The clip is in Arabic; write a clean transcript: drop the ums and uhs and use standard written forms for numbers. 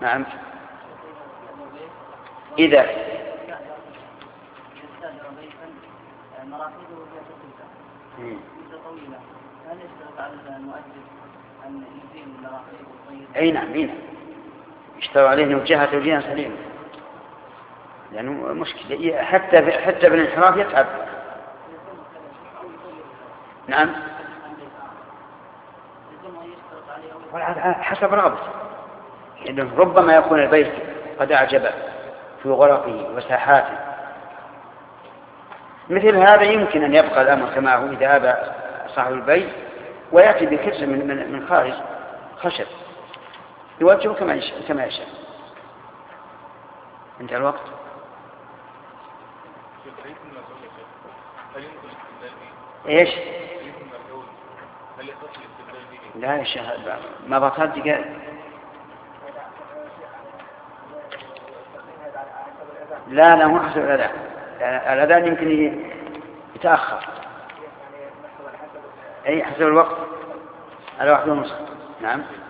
نعم. إذا مراحيضه طويلة هل يشترط على المؤدب أن يزيل مراحيضه طويلة؟ أي نعم يشترط عليه نوجهها توجيها سليما، لأنه مشكلة حتى بالانحراف يتعب. نعم حسب رغبته، لأنه ربما يكون البيت قد أعجبه في غرفه وساحاته، مثل هذا يمكن أن يبقى الأمر كما هو إذا أبى صاحب البيت ويأتي بكرس من خارج خشب يوجهه كما يشاء. انتهى الوقت. ايش؟ لا يا شيخ ما بطلت قال لا مو حسب الأذان. الأذان يمكن يتأخر. أي حسب الوقت على 1:30. نعم.